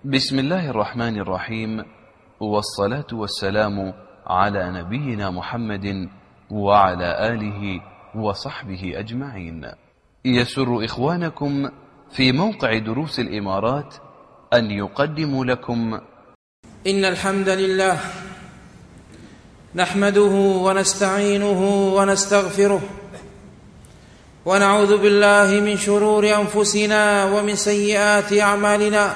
بسم الله الرحمن الرحيم، والصلاة والسلام على نبينا محمد وعلى آله وصحبه أجمعين. يسر إخوانكم في موقع دروس الإمارات أن يقدموا لكم إن الحمد لله نحمده ونستعينه ونستغفره، ونعوذ بالله من شرور أنفسنا ومن سيئات أعمالنا.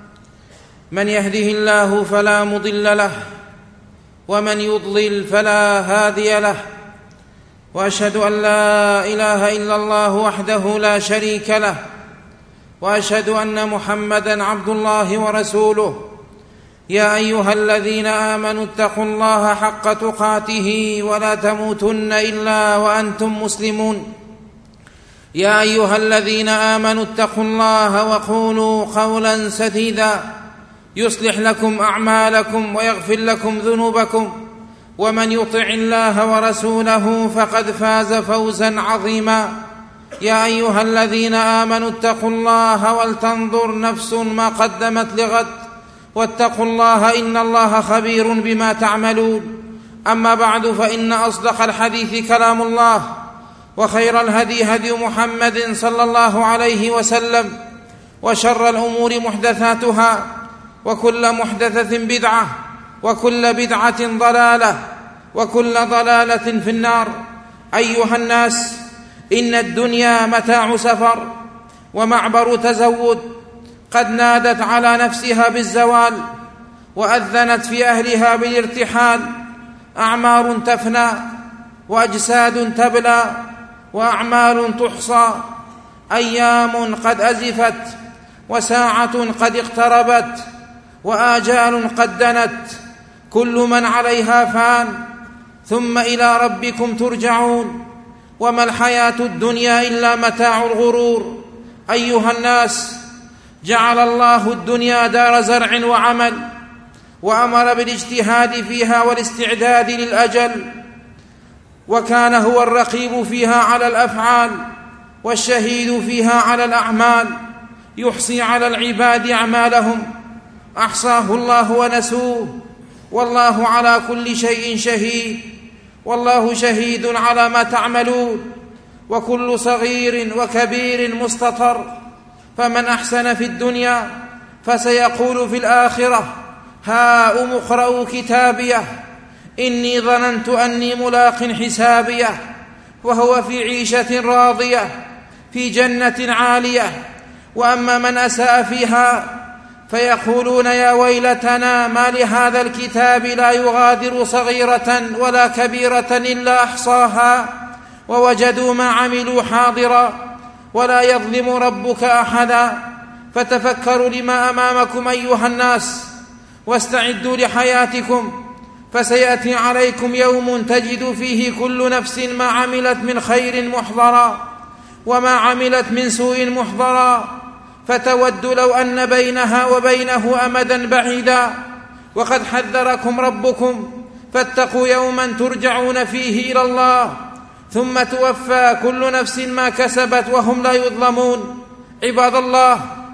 من يهده الله فلا مضل له، ومن يضلل فلا هادي له، وأشهد أن لا إله إلا الله وحده لا شريك له، وأشهد أن محمدًا عبد الله ورسوله. يا أيها الذين آمنوا اتقوا الله حق تقاته ولا تموتن إلا وأنتم مسلمون. يا أيها الذين آمنوا اتقوا الله وقولوا قولا سديدا يصلح لكم أعمالكم ويغفر لكم ذنوبكم، ومن يطع الله ورسوله فقد فاز فوزا عظيما. يا أيها الذين آمنوا اتقوا الله ولتنظر نفس ما قدمت لغد، واتقوا الله إن الله خبير بما تعملون. أما بعد، فإن أصدق الحديث كلام الله، وخير الهدي هدي محمد صلى الله عليه وسلم، وشر الأمور محدثاتها، وكل محدثة بدعة، وكل بدعة ضلالة، وكل ضلالة في النار. أيها الناس، إن الدنيا متاع سفر ومعبر تزود، قد نادت على نفسها بالزوال، وأذنت في أهلها بالارتحال. أعمار تفنى، وأجساد تبلى، وأعمال تحصى. أيام قد أزفت، وساعة قد اقتربت، وآجال قد دنت. كل من عليها فان، ثم إلى ربكم ترجعون. وما الحياة الدنيا إلا متاع الغرور. أيها الناس، جعل الله الدنيا دار زرع وعمل، وأمر بالاجتهاد فيها والاستعداد للأجل، وكان هو الرقيب فيها على الأفعال، والشهيد فيها على الأعمال، يحصي على العباد أعمالهم. أحصاه الله ونسوه، والله على كل شيء شهيد. والله شهيد على ما تعملون، وكل صغير وكبير مستطر. فمن أحسن في الدنيا فسيقول في الآخرة: هاؤم اقرءوا كتابيه إني ظننت أني ملاق حسابيه. وهو في عيشة راضية في جنة عالية. وأما من أساء فيها فيقولون: يا ويلتنا ما لهذا الكتاب لا يغادر صغيرة ولا كبيرة إلا أحصاها، ووجدوا ما عملوا حاضرا، ولا يظلم ربك أحدا. فتفكروا لما أمامكم أيها الناس، واستعدوا لحياتكم، فسيأتي عليكم يوم تجد فيه كل نفس ما عملت من خير محضرا، وما عملت من سوء محضرا، فتود لو أن بينها وبينه أمدا بعيدا. وقد حذركم ربكم، فاتقوا يوما ترجعون فيه إلى الله، ثم توفى كل نفس ما كسبت وهم لا يظلمون. عباد الله،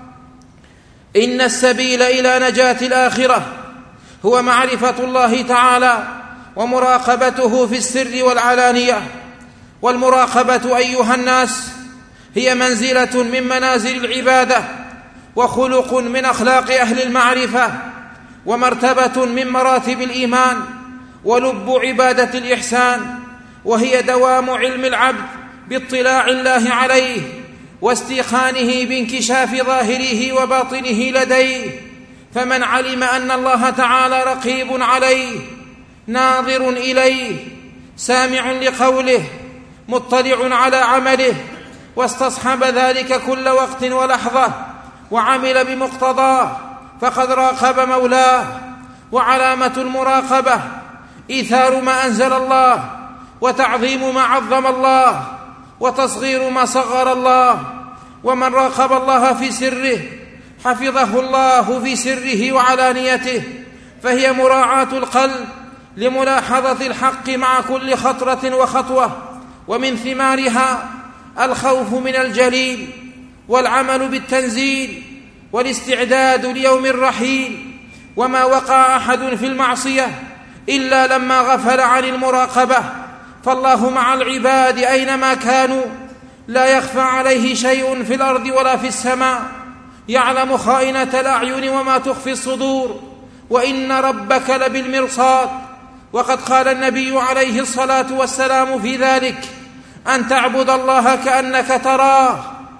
إن السبيل إلى نجاة الآخرة هو معرفة الله تعالى ومراقبته في السر والعلانية. والمراقبة أيها الناس هي منزلة من منازل العبادة، وخلق من أخلاق أهل المعرفة، ومرتبة من مراتب الإيمان، ولب عبادة الإحسان. وهي دوام علم العبد باطلاع الله عليه، واستيقانه بانكشاف ظاهره وباطنه لديه. فمن علم أن الله تعالى رقيب عليه، ناظر إليه، سامع لقوله، مطلع على عمله، واستصحب ذلك كل وقت ولحظة، وعمل بمقتضاه، فقد راقب مولاه. وعلامة المراقبة إيثار ما أنزل الله، وتعظيم ما عظم الله، وتصغير ما صغر الله. ومن راقب الله في سره حفظه الله في سره وعلانيته. فهي مراعاة القلب لملاحظة الحق مع كل خطرة وخطوة. ومن ثمارها الخوف من الجليل، والعمل بالتنزيل، والاستعداد ليوم الرحيل. وما وقع أحد في المعصية إلا لما غفل عن المراقبة، فالله مع العباد أينما كانوا، لا يخفى عليه شيء في الأرض ولا في السماء، يعلم خائنة الأعين وما تخفي الصدور، وإن ربك لبالمرصاد. وقد قال النبي عليه الصلاة والسلام في ذلك: أن تعبد الله كأنك تراه،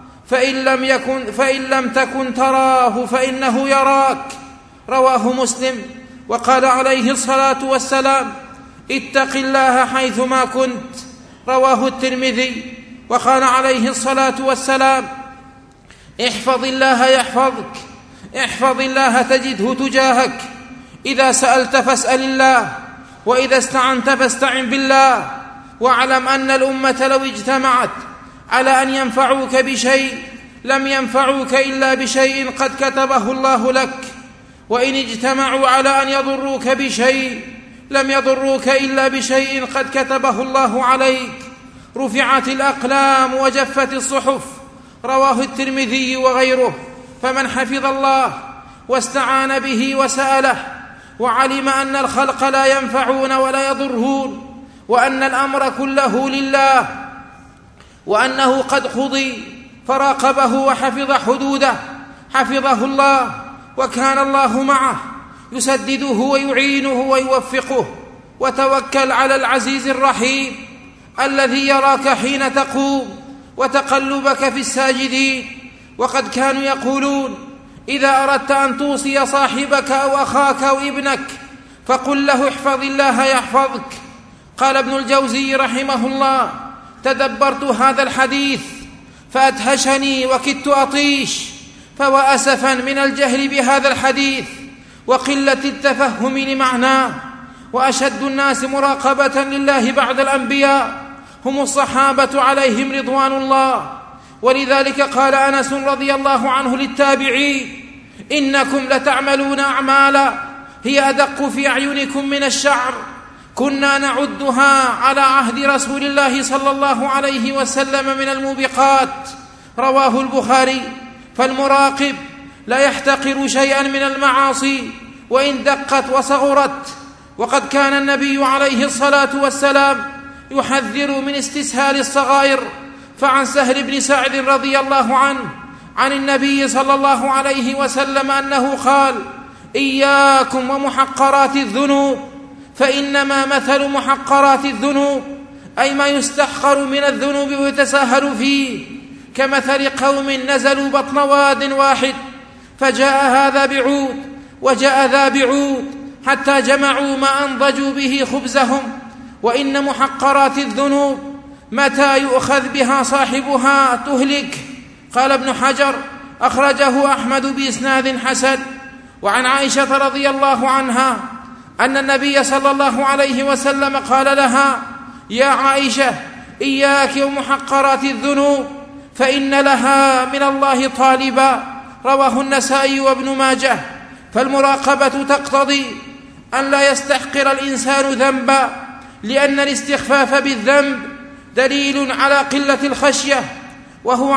فإن لم تكن تراه فإنه يراك. رواه مسلم. وقال عليه الصلاة والسلام: اتق الله حيثما كنت. رواه الترمذي. وقال عليه الصلاة والسلام: احفظ الله يحفظك، احفظ الله تجده تجاهك، إذا سألت فاسأل الله، وإذا استعنت فاستعن بالله. واعلم أن الأمة لو اجتمعت على أن ينفعوك بشيء لم ينفعوك إلا بشيء قد كتبه الله لك، وإن اجتمعوا على أن يضروك بشيء لم يضروك إلا بشيء قد كتبه الله عليك. رفعت الأقلام وجفت الصحف. رواه الترمذي وغيره. فمن حفظ الله واستعان به وسأله، وعلم أن الخلق لا ينفعون ولا يضرون، وأن الأمر كله لله، وأنه قد قضي، فراقبه وحفظ حدوده، حفظه الله، وكان الله معه يسدده ويعينه ويوفقه. وتوكل على العزيز الرحيم الذي يراك حين تقوم وتقلبك في الساجدين. وقد كانوا يقولون: إذا أردت أن توصي صاحبك أو أخاك أو ابنك فقل له احفظ الله يحفظك. قال ابن الجوزي رحمه الله: تدبرت هذا الحديث فأدهشني وكدت أطيش، فوأسفا من الجهل بهذا الحديث وقلة التفهم لمعناه. وأشد الناس مراقبة لله بعد الأنبياء هم الصحابة عليهم رضوان الله. ولذلك قال أنس رضي الله عنه للتابعين: إنكم لتعملون أعمالا هي أدق في أعينكم من الشعر، كنا نعدها على عهد رسول الله صلى الله عليه وسلم من الموبقات. رواه البخاري. فالمراقب لا يحتقر شيئا من المعاصي وإن دقت وصغرت. وقد كان النبي عليه الصلاة والسلام يحذر من استسهال الصغائر. فعن سهل بن سعد رضي الله عنه عن النبي صلى الله عليه وسلم أنه قال: إياكم ومحقرات الذنوب، فإنما مثل محقرات الذنوب، أي ما يستحقر من الذنوب ويتساهل فيه، كمثل قوم نزلوا بطن واد واحد، فجاء هذا بعود وجاء ذا بعود حتى جمعوا ما أنضجوا به خبزهم. وإن محقرات الذنوب متى يؤخذ بها صاحبها تهلك. قال ابن حجر: أخرجه أحمد بإسناد حسن. وعن عائشة رضي الله عنها أن النبي صلى الله عليه وسلم قال لها: يا عائشة، إياك ومحقرات الذنوب فإن لها من الله طالبا. رواه النسائي وابن ماجه. فالمراقبة تقتضي أن لا يستحقر الإنسان ذنبا، لأن الاستخفاف بالذنب دليل على قلة الخشية، وهو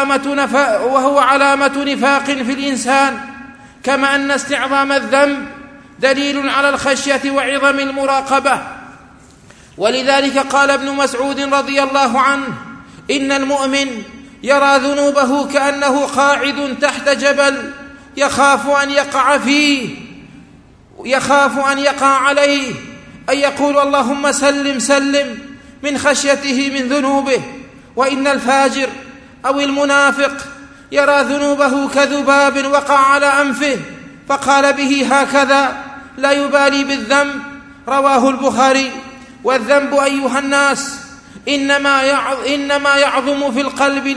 علامة نفاق في الإنسان، كما أن استعظام الذنب دليل على الخشية وعظم المراقبة. ولذلك قال ابن مسعود رضي الله عنه: إن المؤمن يرى ذنوبه كأنه قاعد تحت جبل يخاف أن يقع عليه، أن يقول: اللهم سلم سلم، من خشيته من ذنوبه. وإن الفاجر أو المنافق يرى ذنوبه كذباب وقع على أنفه فقال به هكذا، لا يبالي بالذنب. رواه البخاري. والذنب أيها الناس إنما يعظم في القلب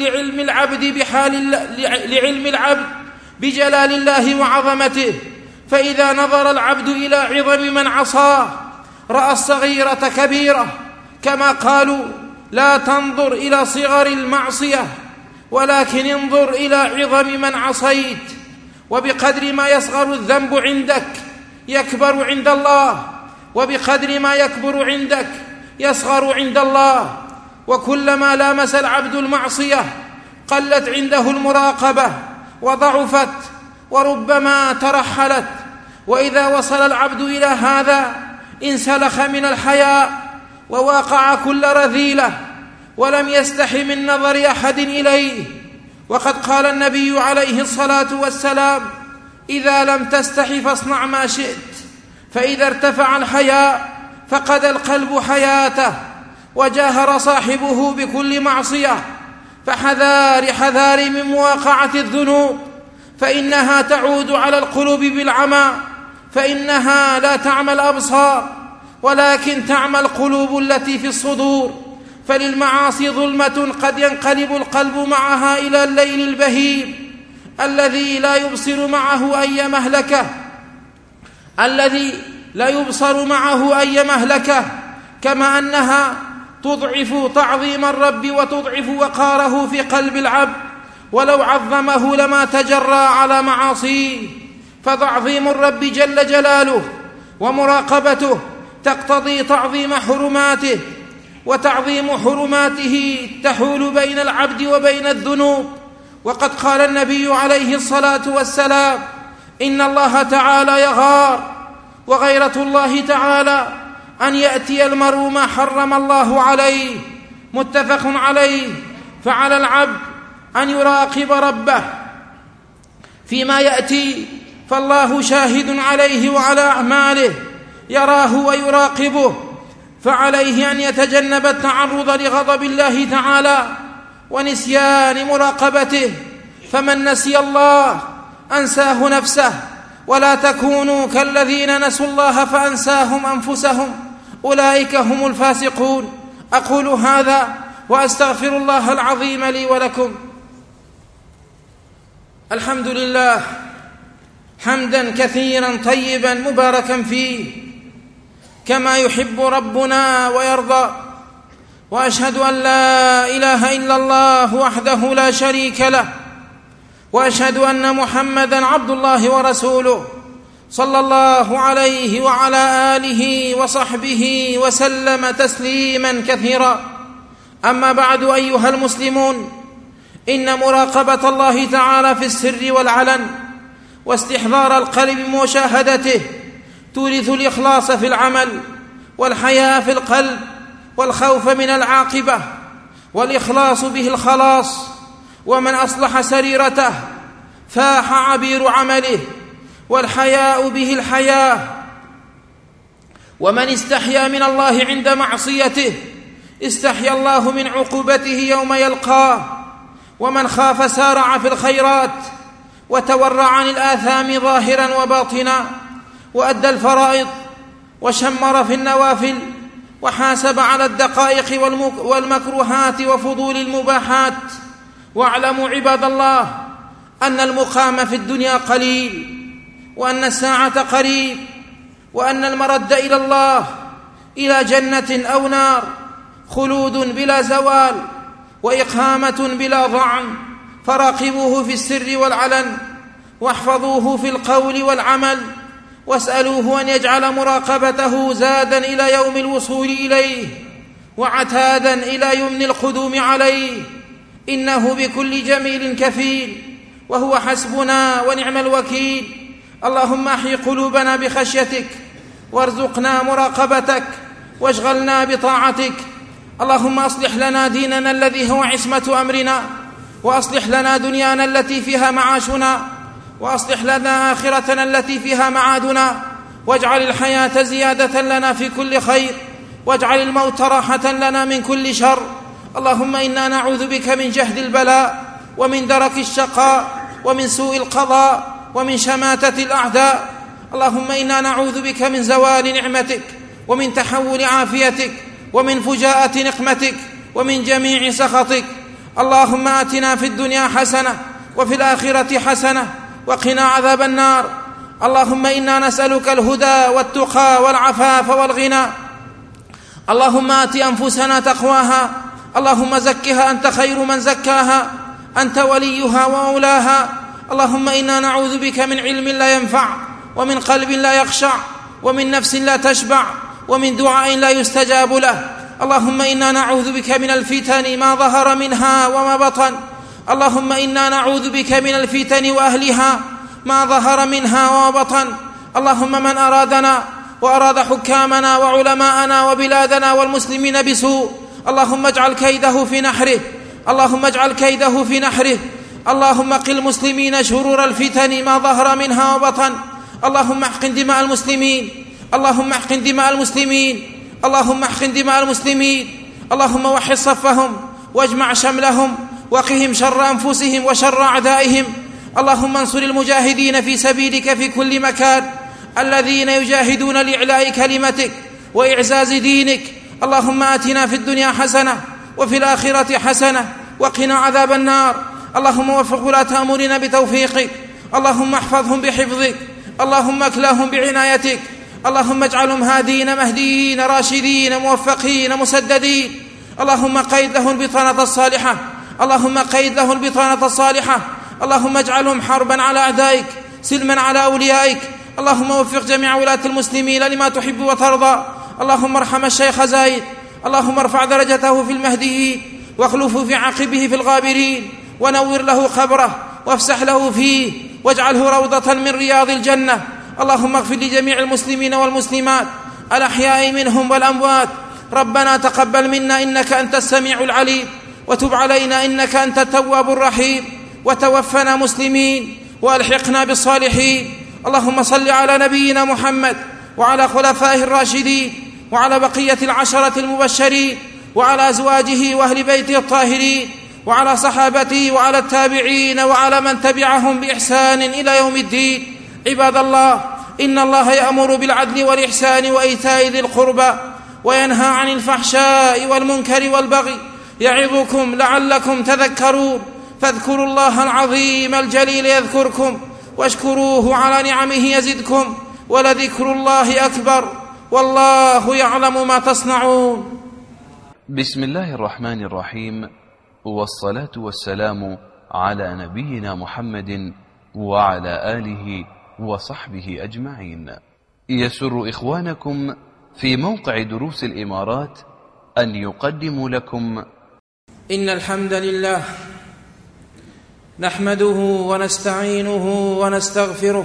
لعلم العبد بجلال الله وعظمته. فإذا نظر العبد إلى عظم من عصاه رأى الصغيرة كبيرة، كما قالوا: لا تنظر إلى صغر المعصية ولكن انظر إلى عظم من عصيت. وبقدر ما يصغر الذنب عندك يكبر عند الله، وبقدر ما يكبر عندك يصغر عند الله. وكلما لامس العبد المعصية قلت عنده المراقبة وضعفت وربما ترحلت. وإذا وصل العبد إلى هذا انسلخ من الحياء وواقع كل رذيلة ولم يستح من نظر أحد إليه. وقد قال النبي عليه الصلاة والسلام: إذا لم تستح فاصنع ما شئت، فإذا ارتفع الحياء فقد القلب حياته وجاهر صاحبه بكل معصية. فحذار من مواقعة الذنوب، فإنها تعود على القلوب بالعمى، فإنها لا تعمى الأبصار ولكن تعمى القلوب التي في الصدور. فللمعاصي ظلمة قد ينقلب القلب معها إلى الليل البهيم الذي لا يبصر معه أي مهلكة، كما أنها تضعف تعظيم الرب وتضعف وقاره في قلب العبد، ولو عظمه لما تجرى على معاصيه. فتعظيم الرب جل جلاله ومراقبته تقتضي تعظيم حرماته، وتعظيم حرماته تحول بين العبد وبين الذنوب. وقد قال النبي عليه الصلاة والسلام: إن الله تعالى يغار، وغيرة الله تعالى أن يأتي المرء ما حرم الله عليه. متفق عليه. فعلى العبد أن يراقب ربه فيما يأتي، فالله شاهد عليه وعلى أعماله، يراه ويراقبه، فعليه أن يتجنب التعرض لغضب الله تعالى ونسيان مراقبته. فمن نسي الله أنساه نفسه، ولا تكونوا كالذين نسوا الله فأنساهم أنفسهم، أولئك هم الفاسقون. أقول هذا وأستغفر الله العظيم لي ولكم. الحمد لله حمدا كثيرا طيبا مباركا فيه كما يحب ربنا ويرضى. وأشهد أن لا إله إلا الله وحده لا شريك له، وأشهد أن محمدا عبد الله ورسوله، صلى الله عليه وعلى آله وصحبه وسلم تسليما كثيرا. أما بعد، أيها المسلمون، إن مراقبة الله تعالى في السر والعلن واستحضار القلب بمشاهدته تورث الإخلاص في العمل، والحياء في القلب، والخوف من العاقبة. والإخلاص به الخلاص، ومن أصلح سريرته فاح عبير عمله، والحياء به الحياة. ومن استحيا من الله عند معصيته استحيا الله من عقوبته يوم يلقاه. ومن خاف سارع في الخيرات وتورع عن الآثام ظاهرا وباطنا، وأدى الفرائض وشمر في النوافل، وحاسب على الدقائق والمكروهات وفضول المباحات. واعلموا عباد الله أن المقام في الدنيا قليل، وأن الساعة قريب، وأن المرد إلى الله إلى جنة أو نار، خلود بلا زوال، وإقامة بلا ضعن. فراقبوه في السر والعلن، واحفظوه في القول والعمل، واسألوه أن يجعل مراقبته زادا إلى يوم الوصول إليه، وعتادا إلى يمن القدوم عليه. إنه بكل جميل كفيل، وهو حسبنا ونعم الوكيل. اللهم احي قلوبنا بخشيتك، وارزقنا مراقبتك، واشغلنا بطاعتك. اللهم أصلح لنا ديننا الذي هو عصمة أمرنا، وأصلح لنا دنيانا التي فيها معاشنا، وأصلح لنا آخرتنا التي فيها معادنا. واجعل الحياة زيادة لنا في كل خير، واجعل الموت راحة لنا من كل شر. اللهم إنا نعوذ بك من جهد البلاء، ومن درك الشقاء، ومن سوء القضاء، ومن شماتة الأعداء. اللهم إنا نعوذ بك من زوال نعمتك، ومن تحول عافيتك، ومن فجاءة نقمتك، ومن جميع سخطك. اللهم آتنا في الدنيا حسنة، وفي الآخرة حسنة، وقنا عذاب النار. اللهم إنا نسألك الهدى والتقى والعفاف والغنى. اللهم آت أنفسنا تقواها، اللهم زكها أنت خير من زكاها، أنت وليها ومولاها. اللهم إنا نعوذ بك من علم لا ينفع، ومن قلب لا يخشع، ومن نفس لا تشبع، ومن دعاء لا يستجاب له. اللهم إنا نعوذ بك من الفتن ما ظهر منها وما بطن. اللهم إنا نعوذ بك من الفتن وأهلها. ما ظهر منها وبطن. اللهم من أرادنا وأراد حكامنا وعلماءنا وبلادنا والمسلمين بسوء اللهم اجعل كيده في نحره، اللهم اجعل كيده في نحره. اللهم قل المسلمين شرور الفتن ما ظهر منها وبطن. اللهم احقن دماء المسلمين، اللهم احقن دماء المسلمين، اللهم احقن دماء المسلمين. اللهم وحد صفهم واجمع شملهم وقهم شر أنفسهم وشر أعدائهم. اللهم انصر المجاهدين في سبيلك في كل مكان، الذين يجاهدون لإعلاء كلمتك وإعزاز دينك. اللهم آتنا في الدنيا حسنة وفي الآخرة حسنة وقنا عذاب النار. اللهم وفق ولاة أمورنا بتوفيقك، اللهم احفظهم بحفظك، اللهم اكلهم بعنايتك. اللهم اجعلهم هادين مهديين راشدين موفقين مسددين. اللهم قيد لهم البطانة الصالحة، اللهم قيد لهم البطانة الصالحة. اللهم اجعلهم حربا على أعدائك سلما على أوليائك. اللهم وفق جميع ولاة المسلمين لما تحب وترضى. اللهم ارحم الشيخ زايد، اللهم ارفع درجته في المهديين واخلفه في عقبه في الغابرين، ونور له قبره وافسح له فيه واجعله روضة من رياض الجنة. اللهم اغفر لجميع المسلمين والمسلمات الأحياء منهم والأموات. ربنا تقبل منا إنك أنت السميع العليم، وتب علينا إنك أنت التواب الرحيم، وتوفنا مسلمين وألحقنا بالصالحين. اللهم صل على نبينا محمد وعلى خلفائه الراشدين وعلى بقية العشرة المبشرين وعلى أزواجه وأهل بيته الطاهرين وعلى صحابته وعلى التابعين وعلى من تبعهم بإحسان إلى يوم الدين. عباد الله، إن الله يأمر بالعدل والإحسان وإيتاء ذي القربى وينهى عن الفحشاء والمنكر والبغي، يعظكم لعلكم تذكرون. فاذكروا الله العظيم الجليل يذكركم، واشكروه على نعمه يزدكم، ولذكر الله أكبر، والله يعلم ما تصنعون. بسم الله الرحمن الرحيم، والصلاة والسلام على نبينا محمد وعلى آله وصحبه أجمعين. يسر إخوانكم في موقع دروس الإمارات أن يقدموا لكم إن الحمد لله نحمده ونستعينه ونستغفره،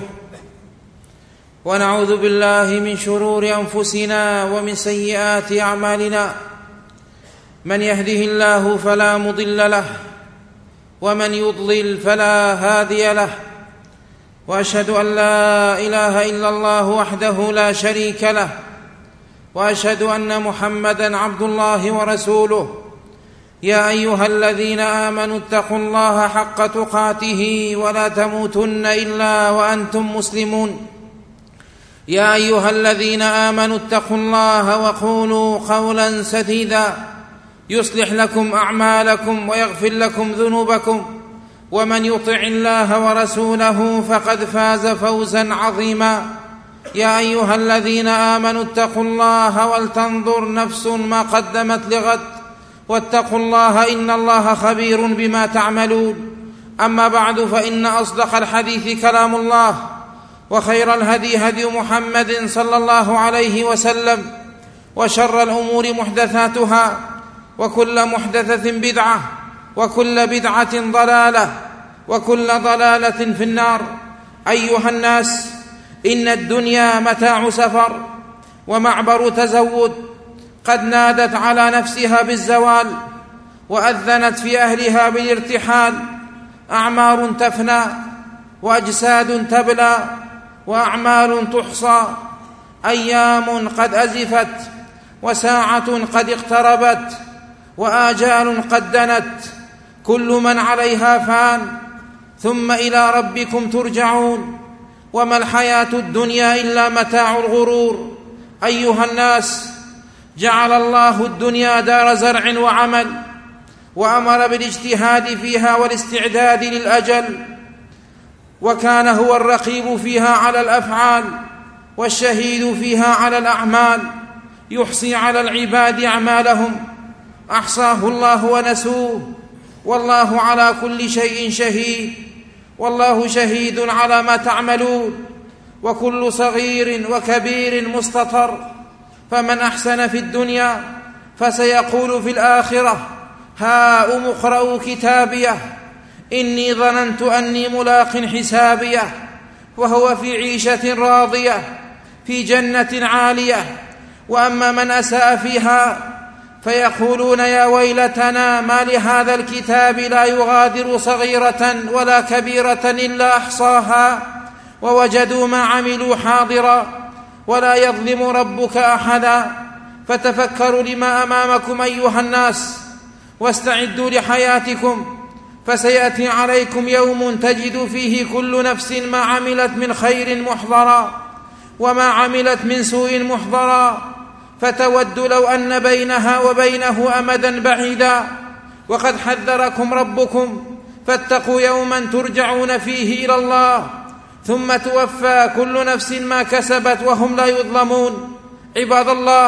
ونعوذ بالله من شرور أنفسنا ومن سيئات أعمالنا. من يهده الله فلا مضل له، ومن يضلل فلا هادي له. وأشهد أن لا إله إلا الله وحده لا شريك له، وأشهد أن محمدًا عبد الله ورسوله. يا أيها الذين آمنوا اتقوا الله حق تقاته ولا تموتن إلا وأنتم مسلمون. يا أيها الذين آمنوا اتقوا الله وقولوا قولا سديدا يصلح لكم أعمالكم ويغفر لكم ذنوبكم، ومن يطع الله ورسوله فقد فاز فوزا عظيما. يا أيها الذين آمنوا اتقوا الله ولتنظر نفس ما قدمت لغد، واتقوا الله إن الله خبير بما تعملون. أما بعد، فإن أصدق الحديث كلام الله، وخير الهدي هدي محمد صلى الله عليه وسلم، وشر الأمور محدثاتها، وكل محدثة بدعة، وكل بدعة ضلالة، وكل ضلالة في النار. أيها الناس، إن الدنيا متاع سفر ومعبر تزود، قد نادت على نفسها بالزوال، وأذنت في أهلها بالارتحال. أعمار تفنى، وأجساد تبلى، وأعمال تحصى. أيام قد أزفت، وساعة قد اقتربت، وآجال قد دنت. كل من عليها فان، ثم إلى ربكم ترجعون. وما الحياة الدنيا إلا متاع الغرور. أيها الناس، جعل الله الدنيا دار زرع وعمل، وأمر بالاجتهاد فيها والاستعداد للأجل، وكان هو الرقيب فيها على الأفعال والشهيد فيها على الأعمال، يحصي على العباد أعمالهم. أحصاه الله ونسوه، والله على كل شيء شهيد، والله شهيد على ما تعملون. وكل صغير وكبير مستطر. فمن أحسن في الدنيا فسيقول في الآخرة: هاؤم اقرءوا كتابيه إني ظننت أني ملاق حسابيه وهو في عيشة راضية في جنة عالية. وأما من أساء فيها فيقولون يا ويلتنا ما لهذا الكتاب لا يغادر صغيرة ولا كبيرة إلا أحصاها ووجدوا ما عملوا حاضرا ولا يظلم ربك أحدا. فتفكروا لما أمامكم أيها الناس واستعدوا لحياتكم، فسيأتي عليكم يوم تجد فيه كل نفس ما عملت من خير محضرا وما عملت من سوء محضرا، فتود لو أن بينها وبينه أمدا بعيدا. وقد حذركم ربكم فاتقوا يوما ترجعون فيه إلى الله ثم توفى كل نفس ما كسبت وهم لا يظلمون. عباد الله،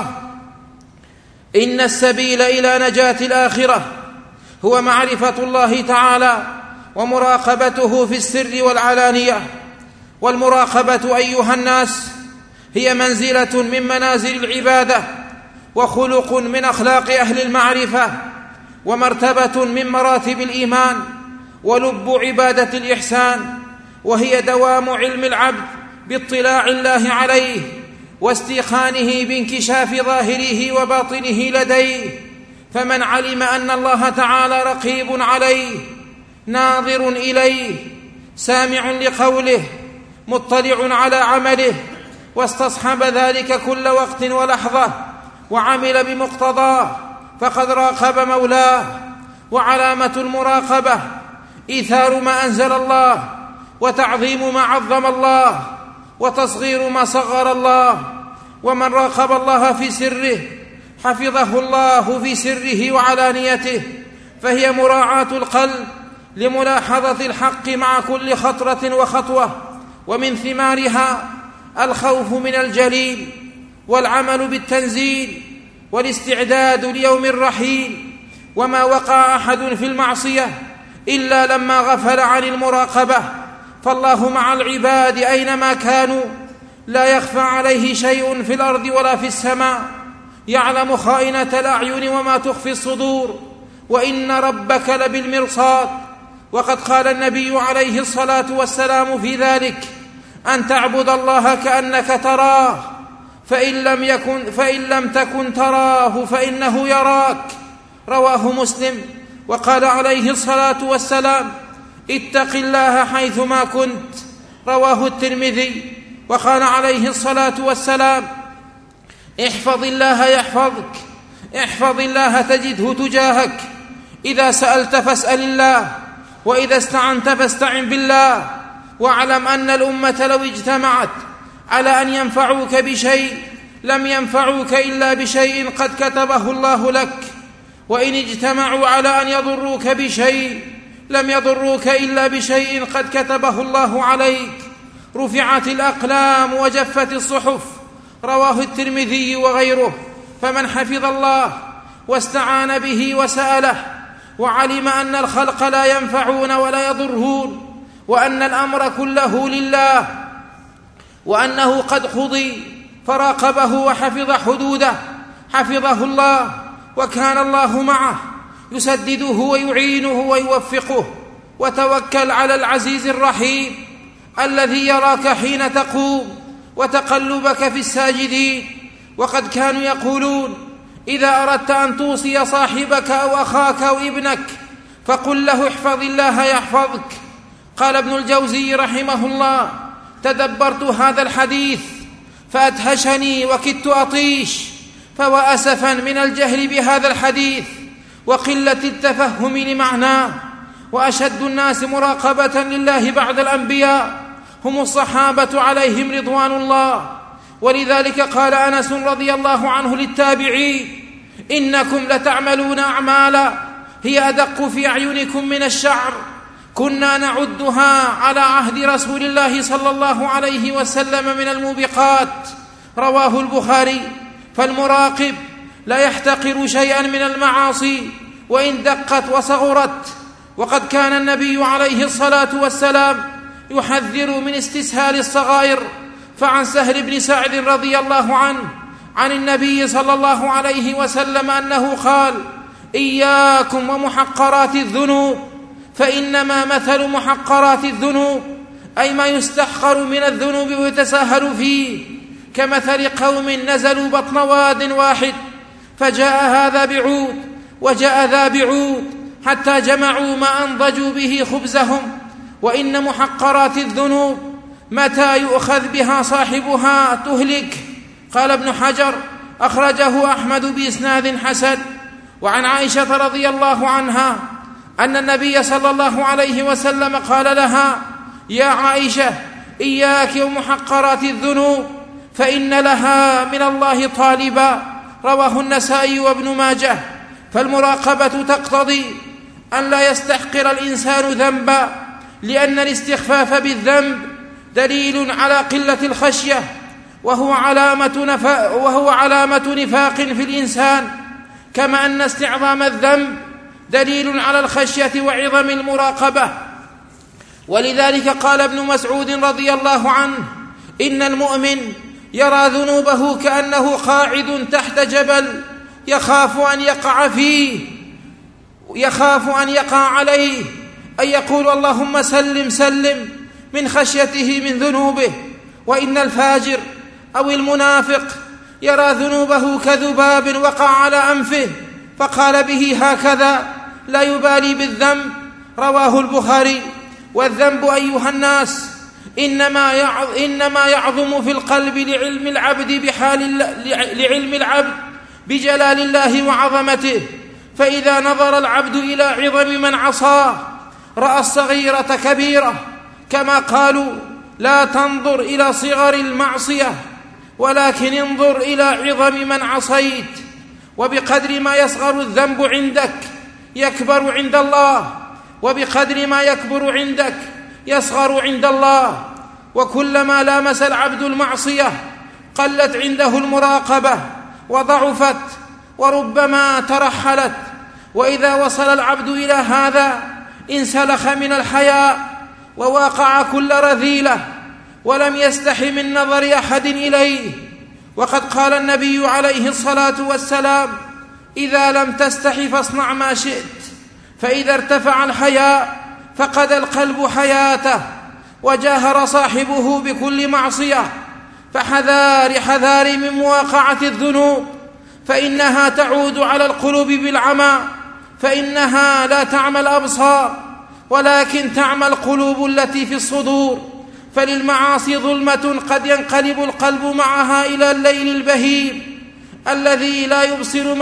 إن السبيل إلى نجاة الآخرة هو معرفة الله تعالى ومراقبته في السر والعلانية. والمراقبة أيها الناس هي منزلة من منازل العبادة وخلق من أخلاق أهل المعرفة ومرتبة من مراتب الإيمان ولب عبادة الإحسان، وهي دوام علم العبد باطلاع الله عليه واستيقانه بانكشاف ظاهره وباطنه لديه. فمن علم أن الله تعالى رقيب عليه ناظر إليه سامع لقوله مطلع على عمله واستصحب ذلك كل وقت ولحظة وعمل بمقتضاه فقد راقب مولاه. وعلامة المراقبة إيثار ما أنزل الله وتعظيم ما عظم الله وتصغير ما صغر الله. ومن راقب الله في سره حفظه الله في سره وعلانيته، فهي مراعاة القلب لملاحظة الحق مع كل خطرة وخطوة. ومن ثمارها الخوف من الجليل والعمل بالتنزيل والاستعداد ليوم الرحيل. وما وقع أحد في المعصية إلا لما غفل عن المراقبة، فالله مع العباد أينما كانوا لا يخفى عليه شيء في الأرض ولا في السماء، يعلم خائنة الأعين وما تخفي الصدور، وإن ربك لبالمرصاد. وقد قال النبي عليه الصلاة والسلام في ذلك: أن تعبد الله كأنك تراه فإن لم تكن تراه فإنه يراك. رواه مسلم. وقال عليه الصلاة والسلام: اتق الله حيثما كنت. رواه الترمذي. وقال عليه الصلاة والسلام: احفظ الله يحفظك، احفظ الله تجده تجاهك، إذا سألت فاسأل الله، وإذا استعنت فاستعن بالله. واعلم أن الأمة لو اجتمعت على أن ينفعوك بشيء لم ينفعوك إلا بشيء قد كتبه الله لك، وإن اجتمعوا على أن يضروك بشيء لم يضروك إلا بشيء قد كتبه الله عليك. رفعت الأقلام وجفت الصحف. رواه الترمذي وغيره. فمن حفظ الله واستعان به وسأله وعلم أن الخلق لا ينفعون ولا يضرون، وأن الأمر كله لله، وأنه قد قضي، فراقبه وحفظ حدوده، حفظه الله وكان الله معه يسدده ويعينه ويوفقه. وتوكل على العزيز الرحيم الذي يراك حين تقوم وتقلبك في الساجدين. وقد كانوا يقولون: إذا أردت أن توصي صاحبك أو أخاك أو ابنك فقل له احفظ الله يحفظك. قال ابن الجوزي رحمه الله: تدبرت هذا الحديث فأدهشني وكدت أطيش، فوأسفا من الجهل بهذا الحديث وقلة التفهم لمعناه. وأشد الناس مراقبة لله بعد الأنبياء هم الصحابة عليهم رضوان الله. ولذلك قال أنس رضي الله عنه للتابعين: إنكم لتعملون أعمالا هي أدق في أعينكم من الشعر، كنا نعدها على عهد رسول الله صلى الله عليه وسلم من الموبقات. رواه البخاري. فالمراقب لا يحتقر شيئا من المعاصي وإن دقت وصغرت. وقد كان النبي عليه الصلاة والسلام يحذر من استسهال الصغائر. فعن سهل بن سعد رضي الله عنه عن النبي صلى الله عليه وسلم أنه قال: إياكم ومحقرات الذنوب، فإنما مثل محقرات الذنوب أي ما يستحقر من الذنوب ويتساهل فيه، كمثل قوم نزلوا بطن واد واحد، فجاء هذا بعود وجاء ذا بعود حتى جمعوا ما أنضجوا به خبزهم. وإن محقرات الذنوب متى يؤخذ بها صاحبها تهلك. قال ابن حجر: أخرجه أحمد بإسناد حسن. وعن عائشة رضي الله عنها أن النبي صلى الله عليه وسلم قال لها: يا عائشة، إياك ومحقرات الذنوب فإن لها من الله طالبا. رواه النسائي وابن ماجه. فالمراقبة تقتضي أن لا يستحقر الإنسان ذنبا، لأن الاستخفاف بالذنب دليل على قلة الخشية، وهو علامة نفاق في الإنسان، كما أن استعظام الذنب دليل على الخشية وعظم المراقبة. ولذلك قال ابن مسعود رضي الله عنه: إن المؤمن يرى ذنوبه كأنه قاعد تحت جبل يخاف أن يقع عليه، أن يقول: اللهم سلم سلم، من خشيته من ذنوبه. وإن الفاجر أو المنافق يرى ذنوبه كذباب وقع على أنفه فقال به هكذا، لا يبالي بالذنب. رواه البخاري. والذنب أيها الناس إنما يعظم في القلب لعلم العبد بجلال الله وعظمته. فإذا نظر العبد إلى عظم من عصاه رأى الصغيرة كبيرة، كما قالوا: لا تنظر إلى صغر المعصية ولكن انظر إلى عظم من عصيت. وبقدر ما يصغر الذنب عندك يكبر عند الله، وبقدر ما يكبر عندك يصغر عند الله. وكلما لامس العبد المعصية قلت عنده المراقبة وضعفت وربما ترحلت. وإذا وصل العبد إلى هذا انسلخ من الحياء وواقع كل رذيلة، ولم يستح من نظر أحد إليه. وقد قال النبي عليه الصلاة والسلام: إذا لم تستح فاصنع ما شئت. فإذا ارتفع الحياء فقد القلب حياته وجاهر صاحبه بكل معصية. فحذار من مواقعة الذنوب، فإنها تعود على القلوب بالعمى، فإنها لا تعمى الأبصار ولكن تعمى القلوب التي في الصدور. فللمعاصي ظلمة قد ينقلب القلب معها إلى الليل البهيم الذي لا يبصر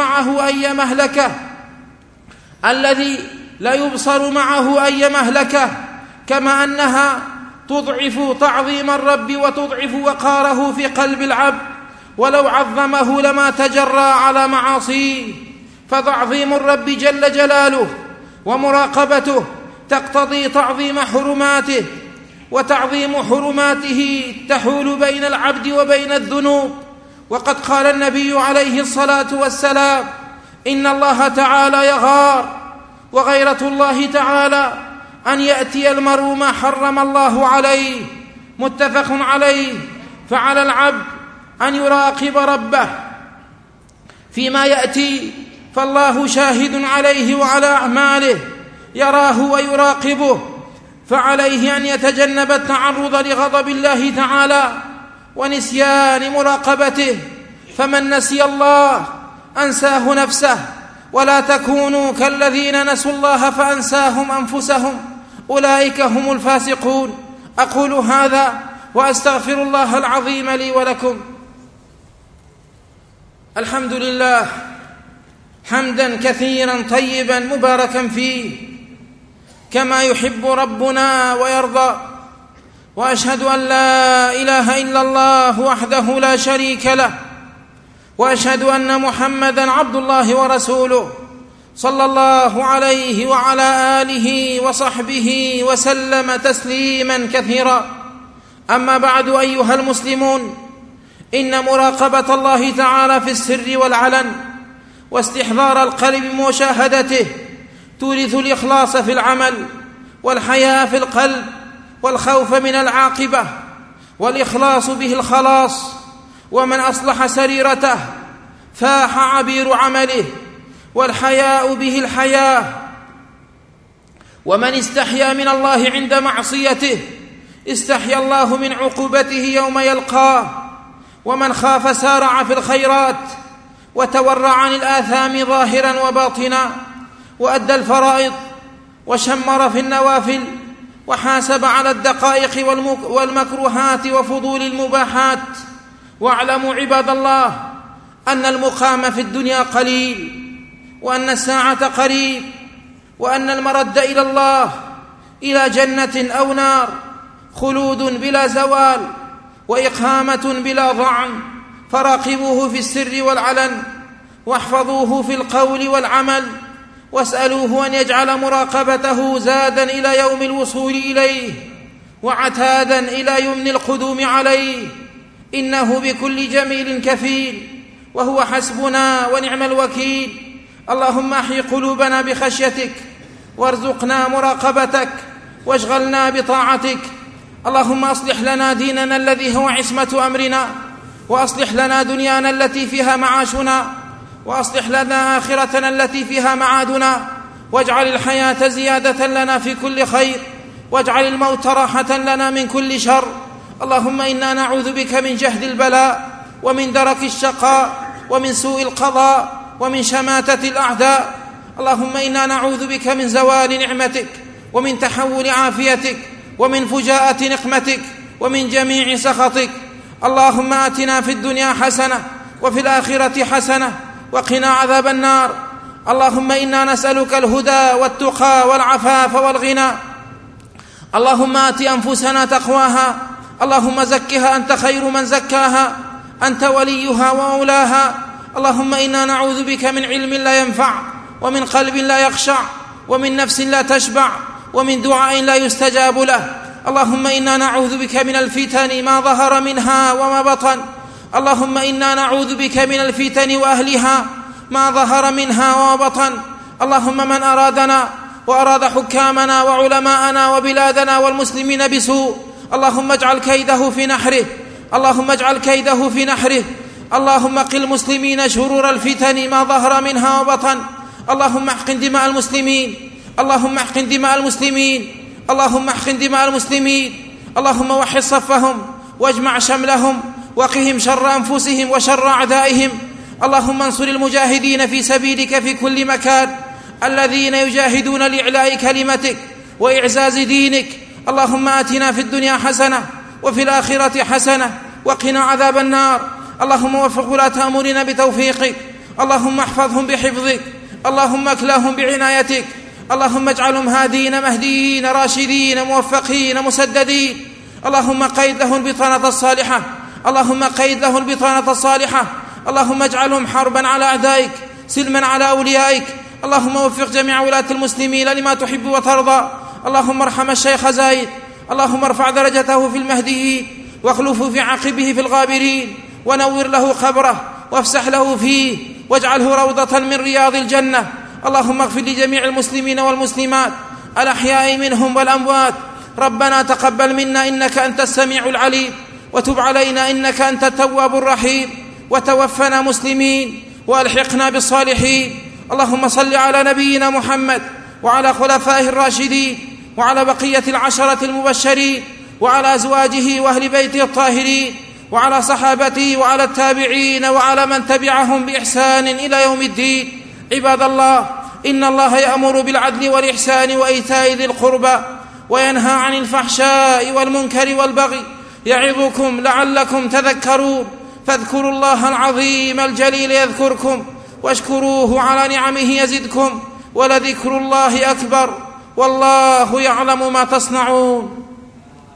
معه أي مهلكة، كما أنها تضعف تعظيم الرب وتضعف وقاره في قلب العبد، ولو عظمه لما تجرى على معاصيه. فتعظيم الرب جل جلاله ومراقبته تقتضي تعظيم حرماته، وتعظيم حرماته تحول بين العبد وبين الذنوب. وقد قال النبي عليه الصلاة والسلام: إن الله تعالى يغار، وغيرة الله تعالى أن يأتي المرء ما حرم الله عليه. متفق عليه. فعلى العبد أن يراقب ربه فيما يأتي، فالله شاهد عليه وعلى أعماله، يراه ويراقبه، فعليه أن يتجنب التعرض لغضب الله تعالى ونسيان مراقبته. فمن نسي الله أنساه نفسه، ولا تكونوا كالذين نسوا الله فأنساهم أنفسهم، أولئك هم الفاسقون. أقول هذا وأستغفر الله العظيم لي ولكم. الحمد لله حمدا كثيرا طيبا مباركا فيه كما يحب ربنا ويرضى. وأشهد أن لا إله إلا الله وحده لا شريك له، وأشهد أن محمدا عبد الله ورسوله، صلى الله عليه وعلى آله وصحبه وسلم تسليما كثيرا. أما بعد، أيها المسلمون، إن مراقبة الله تعالى في السر والعلن واستحضار القلب بمشاهدته تورث الإخلاص في العمل، والحياء في القلب، والخوف من العاقبة. والإخلاص به الخلاص، ومن أصلح سريرته فاح عبير عمله، والحياء به الحياة. ومن استحيا من الله عند معصيته استحيا الله من عقوبته يوم يلقاه، ومن خاف سارع في الخيرات وتورع عن الآثام ظاهرا وباطنا، وأدى الفرائض وشمر في النوافل، وحاسب على الدقائق والمكروهات وفضول المباحات. واعلموا عباد الله أن المقام في الدنيا قليل، وأن الساعة قريب، وأن المرد إلى الله إلى جنة أو نار، خلود بلا زوال وإقامة بلا ضعن. فراقبوه في السر والعلن، واحفظوه في القول والعمل، واسألوه أن يجعل مراقبته زادا إلى يوم الوصول إليه، وعتادا إلى يمن القدوم عليه، إنه بكل جميل كفيل، وهو حسبنا ونعم الوكيل. اللهم احي قلوبنا بخشيتك، وارزقنا مراقبتك، واشغلنا بطاعتك. اللهم اصلح لنا ديننا الذي هو عصمة أمرنا، وأصلح لنا دنيانا التي فيها معاشنا، وأصلح لنا آخرتنا التي فيها معادنا، واجعل الحياة زيادة لنا في كل خير، واجعل الموت راحة لنا من كل شر. اللهم إنا نعوذ بك من جهد البلاء، ومن درك الشقاء، ومن سوء القضاء، ومن شماتة الأعداء. اللهم إنا نعوذ بك من زوال نعمتك، ومن تحول عافيتك، ومن فجاءة نقمتك، ومن جميع سخطك. اللهم آتنا في الدنيا حسنة، وفي الآخرة حسنة، وقنا عذاب النار. اللهم إنا نسألك الهدى والتقى والعفاف والغنى. اللهم آت أنفسنا تقواها، اللهم زكها أنت خير من زكاها، أنت وليها ومولاها. اللهم إنا نعوذ بك من علم لا ينفع، ومن قلب لا يخشع، ومن نفس لا تشبع، ومن دعاء لا يستجاب له. اللهم إنا نعوذ بك من الفتن ما ظهر منها وما بطن. اللهم إنا نعوذ بك من الفتن وأهلها ما ظهر منها وما بطن. اللهم من أرادنا وأراد حكامنا وعلماءنا وبلادنا والمسلمين بسوء، اللهم اجعل كيده في نحره، اللهم اجعل كيده في نحره. اللهم قل المسلمين شرور الفتن ما ظهر منها وبطن. اللهم احقن دماء المسلمين، اللهم احقن دماء المسلمين، اللهم احقن دماء المسلمين. اللهم وحد صفهم، واجمع شملهم، وقهم شر أنفسهم وشر أعدائهم. اللهم انصر المجاهدين في سبيلك في كل مكان، الذين يجاهدون لإعلاء كلمتك وإعزاز دينك. اللهم آتنا في الدنيا حسنة، وفي الآخرة حسنة، وقنا عذاب النار. اللهم وفق ولاة أمورنا بتوفيقك، اللهم احفظهم بحفظك، اللهم اكلهم بعنايتك. اللهم اجعلهم هادين مهديين راشدين موفقين مسددين. اللهم قيد لهم البطانة الصالحة، اللهم قيد لهم البطانة الصالحة. اللهم اجعلهم حربا على أعدائك، سلما على أوليائك. اللهم وفق جميع ولاة المسلمين لما تحب وترضى. اللهم ارحم الشيخ زايد، اللهم ارفع درجته في المهديين، واخلفه في عقبه في الغابرين، ونور له قبره، وافسح له فيه، واجعله روضة من رياض الجنة. اللهم اغفر لجميع المسلمين والمسلمات الأحياء منهم والأموات. ربنا تقبل منا إنك أنت السميع العليم، وتب علينا إنك أنت التواب الرحيم، وتوفنا مسلمين وألحقنا بالصالحين. اللهم صل على نبينا محمد وعلى خلفائه الراشدين، وعلى بقية العشرة المبشرين، وعلى أزواجه وأهل بيته الطاهرين، وعلى صحابته، وعلى التابعين، وعلى من تبعهم بإحسان إلى يوم الدين. عباد الله، إن الله يأمر بالعدل والإحسان وإيتاء ذي القربى، وينهى عن الفحشاء والمنكر والبغي، يعظكم لعلكم تذكرون. فاذكروا الله العظيم الجليل يذكركم، واشكروه على نعمه يزدكم، ولذكر الله أكبر، والله يعلم ما تصنعون.